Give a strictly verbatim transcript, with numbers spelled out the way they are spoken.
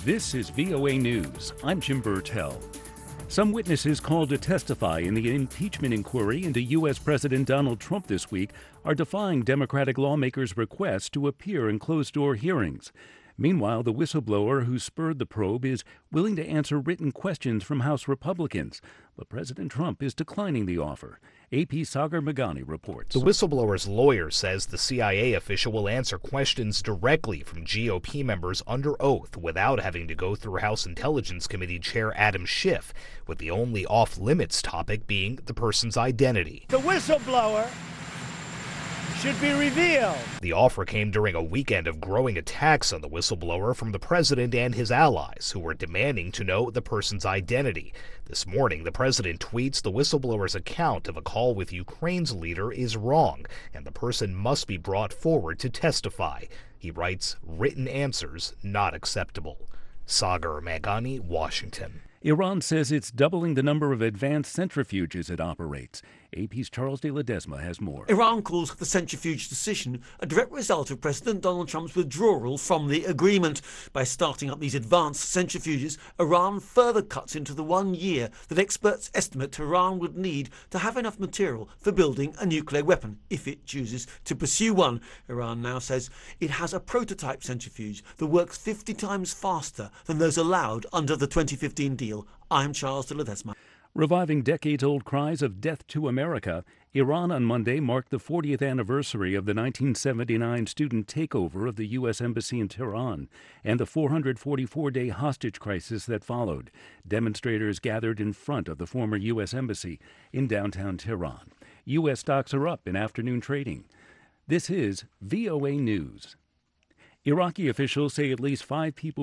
This is V O A News. I'm Jim Burtell. Some witnesses called to testify in the impeachment inquiry into U S. President Donald Trump this week are defying Democratic lawmakers' request to appear in closed-door hearings. Meanwhile, the whistleblower who spurred the probe is willing to answer written questions from House Republicans, but President Trump is declining the offer. A P Sagar Meghani reports. The whistleblower's lawyer says the C I A official will answer questions directly from G O P members under oath without having to go through House Intelligence Committee Chair Adam Schiff, with the only off-limits topic being the person's identity. The whistleblower should be revealed. The offer came during a weekend of growing attacks on the whistleblower from the president and his allies, who were demanding to know the person's identity. This morning, the president tweets the whistleblower's account of a call with Ukraine's leader is wrong, and the person must be brought forward to testify. He writes, written answers not acceptable. Sagar Meghani, Washington. Iran says it's doubling the number of advanced centrifuges it operates. A P's Charles de Ledesma has more. Iran calls the centrifuge decision a direct result of President Donald Trump's withdrawal from the agreement. By starting up these advanced centrifuges, Iran further cuts into the one year that experts estimate Tehran would need to have enough material for building a nuclear weapon, if it chooses to pursue one. Iran now says it has a prototype centrifuge that works fifty times faster than those allowed under the twenty fifteen deal. I'm Charles de Ledesma. Reviving decades-old cries of death to America, Iran on Monday marked the fortieth anniversary of the nineteen seventy-nine student takeover of the U S. Embassy in Tehran and the four hundred forty-four day hostage crisis that followed. Demonstrators gathered in front of the former U S. Embassy in downtown Tehran. U S stocks are up in afternoon trading. This is V O A News. Iraqi officials say at least five people